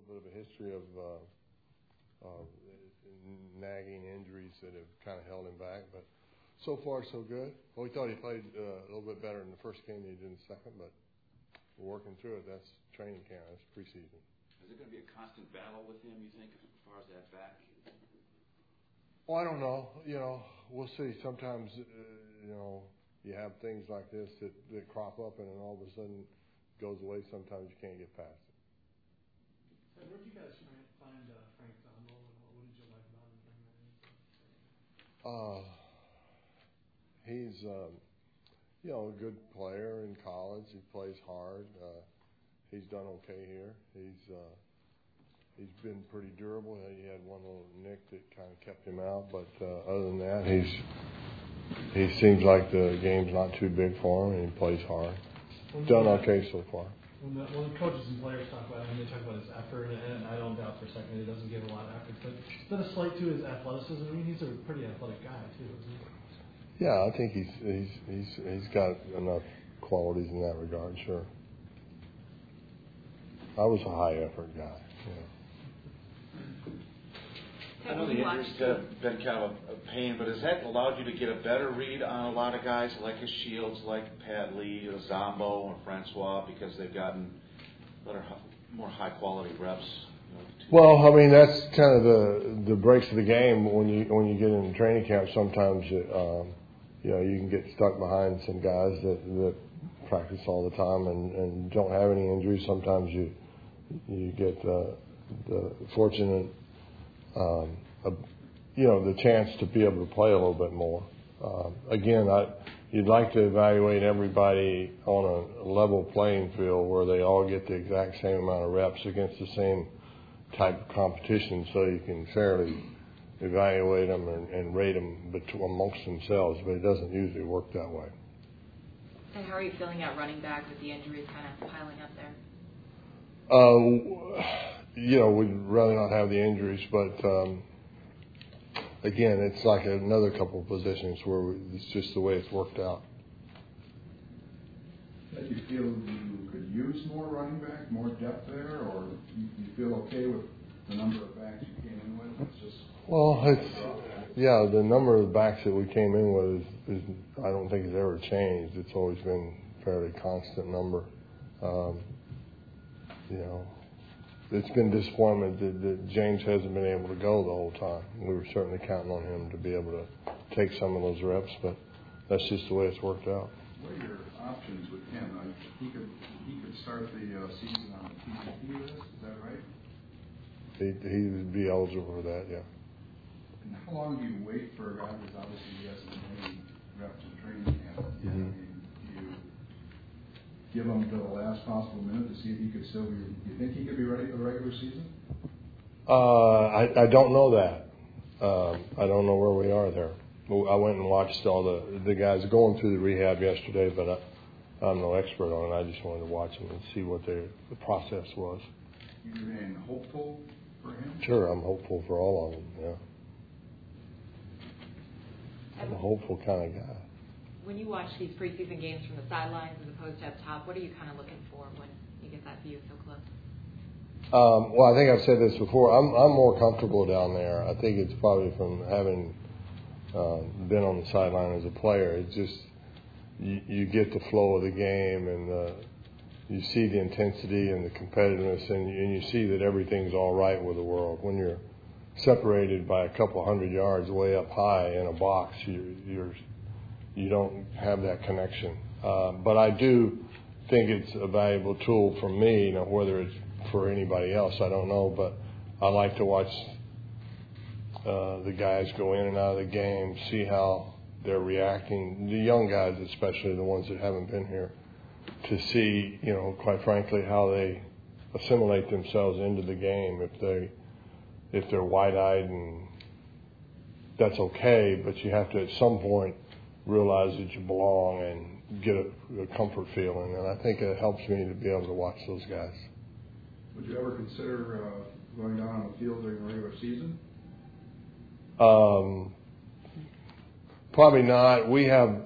bit of a history of nagging injuries that have kind of held him back, but so far so good. Well, we thought he played a little bit better in the first game than he did in the second, but we're working through it. That's training camp. That's preseason. Is it going to be a constant battle with him, you think, as far as that back? Well, I don't know. We'll see. Sometimes, you have things like this that crop up and then all of a sudden goes away. Sometimes you can't get past it. So where did you guys find Frank Donald? What did you like about him during that? He's, a good player in college. He plays hard. He's done okay here. He's been pretty durable. He had one little nick that kind of kept him out, but other than that, he seems like the game's not too big for him, and he plays hard. Done okay so far. When the coaches and players talk about him, they talk about his effort, and I don't doubt for a second he doesn't give a lot of effort. But is that a slight to his athleticism? I mean, he's a pretty athletic guy too, isn't he? Yeah, I think he's got enough qualities in that regard. Sure. I was a high effort guy. Yeah. I know the injuries have been kind of a pain, but has that allowed you to get a better read on a lot of guys like a Shields, like Pat Lee, or Zombo, or Francois, because they've gotten better, more high-quality reps? Well, I mean, that's kind of the breaks of the game when you get into training camp. Sometimes you can get stuck behind some guys that practice all the time and don't have any injuries. Sometimes you get the fortunate, the chance to be able to play a little bit more. Again, you'd like to evaluate everybody on a level playing field where they all get the exact same amount of reps against the same type of competition, so you can fairly evaluate them and rate them amongst themselves. But it doesn't usually work that way. And how are you feeling at running back with the injuries kind of piling up there? We'd rather not have the injuries, but again, it's like another couple of positions where it's just the way it's worked out. Do you feel you could use more running back, more depth there, or you feel okay with the number of backs you came in with? The number of backs that we came in with is I don't think it's ever changed. It's always been a fairly constant number. It's been disappointment that James hasn't been able to go the whole time. We were certainly counting on him to be able to take some of those reps, but that's just the way it's worked out. What are your options with him? He could start the season on the PPP list, is that right? He would be eligible for that, yeah. And how long do you wait for a guy because obviously he hasn't been any reps in training camp? Mm-hmm. I mean, do you give him to the last possible minute to see if he could still be? Do you think he could be ready for the regular season? I don't know that. I don't know where we are there. I went and watched all the guys going through the rehab yesterday, but I'm no expert on it. I just wanted to watch them and see what the process was. You remain hopeful for him? Sure, I'm hopeful for all of them, yeah. I'm a hopeful kind of guy. When you watch these preseason games from the sidelines as opposed to up top, what are you kind of looking for when you get that view so close? Well, I think I've said this before. I'm more comfortable down there. I think it's probably from having been on the sideline as a player. It's just you get the flow of the game and you see the intensity and the competitiveness, and you see that everything's all right with the world. When you're separated by a couple 100 yards way up high in a box, you don't have that connection. But I do think it's a valuable tool for me. Whether it's for anybody else, I don't know. But I like to watch the guys go in and out of the game, see how they're reacting. The young guys, especially the ones that haven't been here, to see, quite frankly, how they assimilate themselves into the game. If they're wide-eyed, and that's okay, but you have to at some point realize that you belong and get a comfort feeling. And I think it helps me to be able to watch those guys. Would you ever consider going down on the field during the regular season? Probably not. We have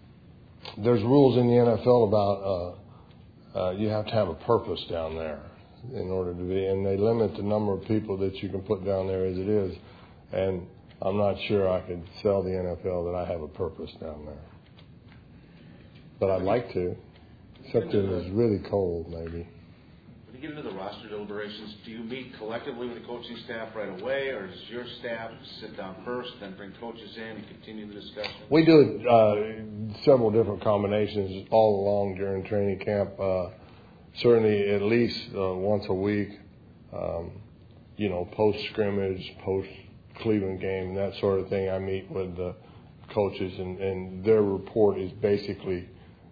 there's rules in the NFL about you have to have a purpose down there. in order to be, and they limit the number of people that you can put down there as it is. And I'm not sure I could sell the NFL that I have a purpose down there. But I'd like to, except it was really cold, maybe. When you get into the roster deliberations, do you meet collectively with the coaching staff right away, or does your staff sit down first, then bring coaches in and continue the discussion? We do several different combinations all along during training camp. Certainly at least once a week, post-scrimmage, post-Cleveland game, and that sort of thing. I meet with the coaches, and their report is basically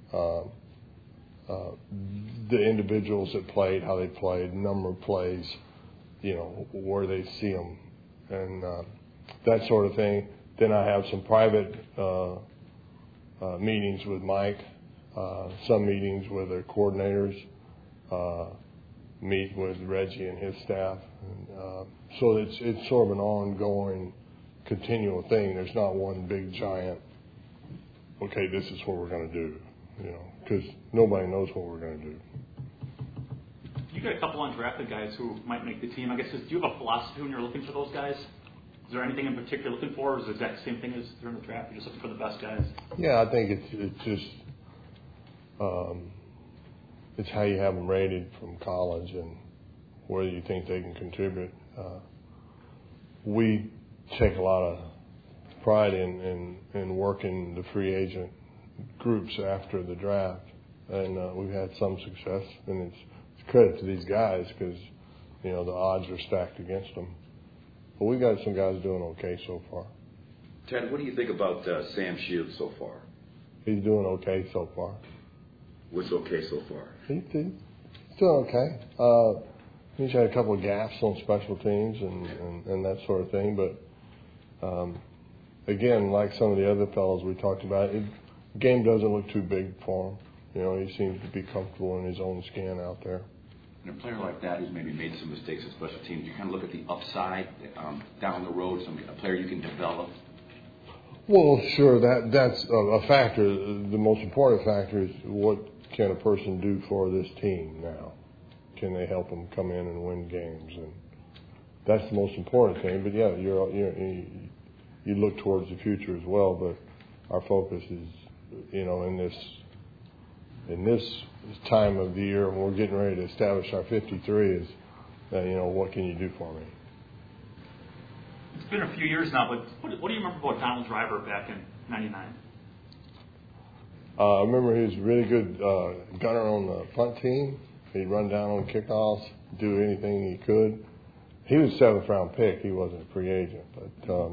the individuals that played, how they played, number of plays, where they see them, and that sort of thing. Then I have some private meetings with Mike, some meetings with the coordinators, meet with Reggie and his staff. And, so it's sort of an ongoing, continual thing. There's not one big giant, okay, this is what we're going to do, because nobody knows what we're going to do. You got a couple undrafted guys who might make the team. I guess, do you have a philosophy when you're looking for those guys? Is there anything in particular you're looking for, or is it the exact same thing as during the draft? You're just looking for the best guys? Yeah, I think it's just it's how you have them rated from college and whether you think they can contribute. We take a lot of pride in working the free agent groups after the draft, and we've had some success, and it's credit to these guys because the odds are stacked against them. But we got some guys doing okay so far. Ted, what do you think about Sam Shields so far? He's doing okay so far. What's okay so far? He's doing okay. He's had a couple of gaps on special teams and that sort of thing. But, again, like some of the other fellows we talked about, the game doesn't look too big for him. He seems to be comfortable in his own skin out there. And a player like that who's maybe made some mistakes in special teams, you kind of look at the upside down the road, a player you can develop. Well, sure, that's a factor. The most important factor is what can a person do for this team now? Can they help them come in and win games? And that's the most important thing. But yeah, you look towards the future as well. But our focus is, in this time of the year when we're getting ready to establish our 53 is, what can you do for me? It's been a few years now, but what do you remember about Donald Driver back in '99? I remember he was a really good gunner on the punt team. He'd run down on kickoffs, do anything he could. He was a 7th round pick. He wasn't a free agent, but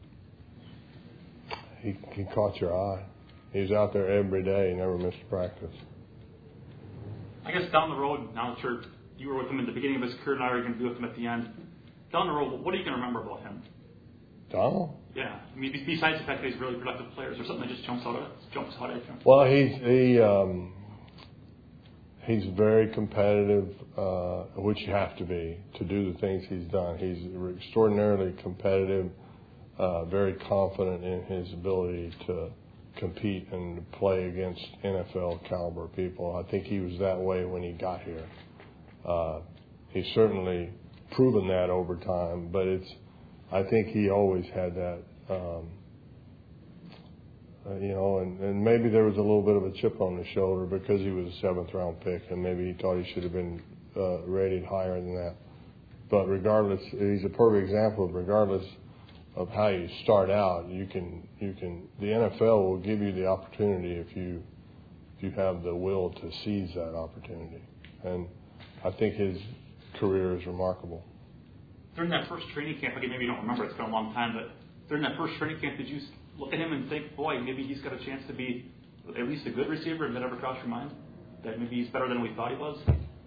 he caught your eye. He was out there every day. He never missed practice. I guess down the road, now that you were with him at the beginning of his career, now you're going to be with him at the end. Down the road, what are you going to remember about him? Donald? Yeah. I mean, besides the fact that he's a really productive player, is there something that just jumps out at you? Well, he's very competitive, which you have to be to do the things he's done. He's extraordinarily competitive, very confident in his ability to compete and to play against NFL caliber people. I think he was that way when he got here. He's certainly proven that over time, but I think he always had that, and maybe there was a little bit of a chip on his shoulder because he was a 7th round pick, and maybe he thought he should have been rated higher than that. But regardless, he's a perfect example of regardless of how you start out, you can the NFL will give you the opportunity if you have the will to seize that opportunity. And I think his career is remarkable. During that first training camp, again, maybe you don't remember, it's been a long time, but during that first training camp, did you look at him and think, boy, maybe he's got a chance to be at least a good receiver? Did that ever cross your mind? That maybe he's better than we thought he was?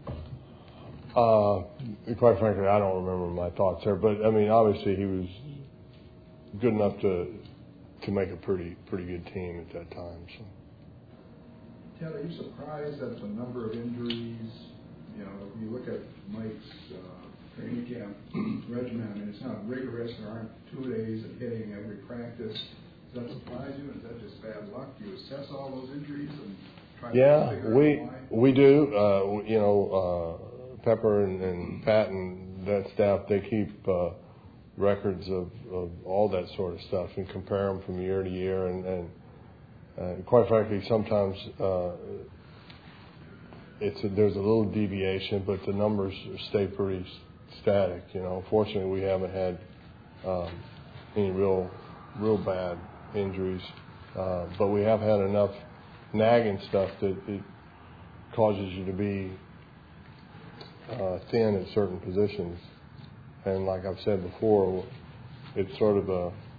Quite frankly, I don't remember my thoughts there. But, I mean, obviously he was good enough to make a pretty good team at that time. So. Ted, are you surprised at the number of injuries? If you look at Mike's training camp regimen, I mean, it's not rigorous. There aren't 2 days of hitting every practice. Does that surprise you? Is that just bad luck? Do you assess all those injuries and try to figure out why? We do. Pepper and Pat and that staff, they keep records of all that sort of stuff and compare them from year to year. And quite frankly, sometimes there's a little deviation, but the numbers stay pretty static. Fortunately, we haven't had any real bad injuries, but we have had enough nagging stuff that it causes you to be thin at certain positions. And like I've said before, it's sort of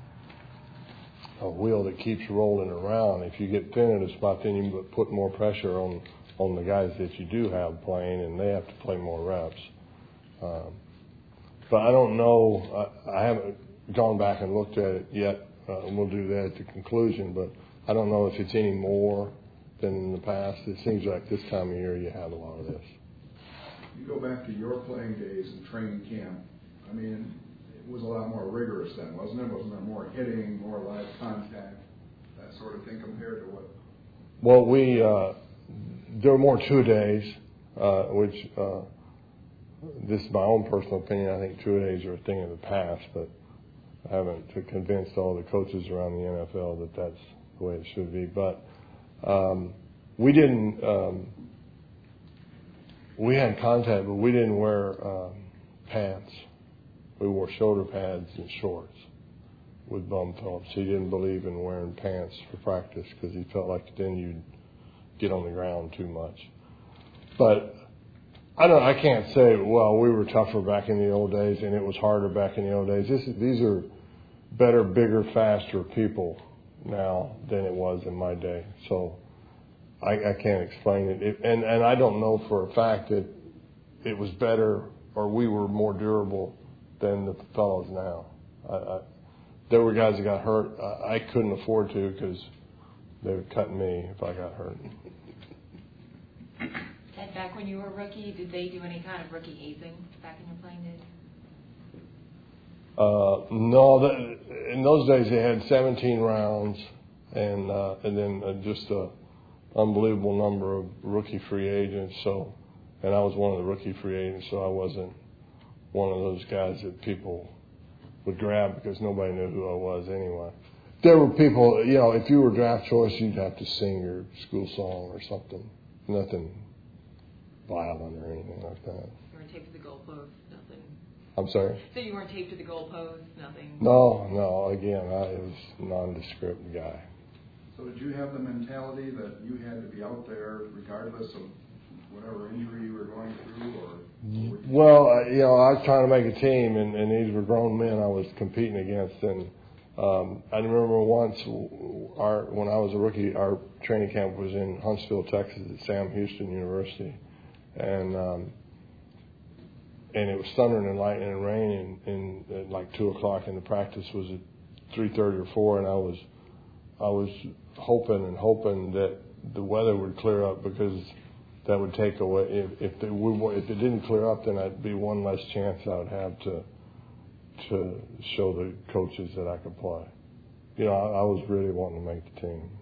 a wheel that keeps rolling around. If you get thin at a spot, then you put more pressure on the guys that you do have playing, and they have to play more reps. But I don't know. I haven't gone back and looked at it yet. We'll do that at the conclusion, but I don't know if it's any more than in the past. It seems like this time of year you have a lot of this. You go back to your playing days in training camp. I mean, it was a lot more rigorous then, wasn't it? Wasn't there more hitting, more live contact, that sort of thing compared to what? Well, there were more two-a-days, which this is my own personal opinion. I think two-a-days are a thing of the past, but I haven't convinced all the coaches around the NFL that that's the way it should be. But we didn't. We had contact, but we didn't wear pants. We wore shoulder pads and shorts with Bum Phillips. He didn't believe in wearing pants for practice because he felt like then you'd get on the ground too much. But I can't say, well, we were tougher back in the old days and it was harder back in the old days. These are better, bigger, faster people now than it was in my day. So I can't explain it. And I don't know for a fact that it was better or we were more durable than the fellows now. There were guys that got hurt. I couldn't afford to because they would cut me if I got hurt. And back when you were a rookie, did they do any kind of rookie hazing back in your playing days? No, in those days they had 17 rounds and then just a unbelievable number of rookie free agents. So, and I was one of the rookie free agents, so I wasn't one of those guys that people would grab because nobody knew who I was anyway. There were people, if you were draft choice, you'd have to sing your school song or something. Nothing violent or anything like that. You weren't taped to the goalpost, nothing. I'm sorry? So you weren't taped to the goalpost, nothing? No. Again, I was a nondescript guy. So did you have the mentality that you had to be out there regardless of whatever injury you were going through? Well, I was trying to make a team, and these were grown men I was competing against. And I remember once, when I was a rookie, our training camp was in Huntsville, Texas, at Sam Houston University, and it was thundering and lightning and rain, and at like 2:00, and the practice was at 3:30 or 4, and I was hoping that the weather would clear up because that would take away. If it didn't clear up, then I'd be one less chance I would have to show the coaches that I could play. I was really wanting to make the team.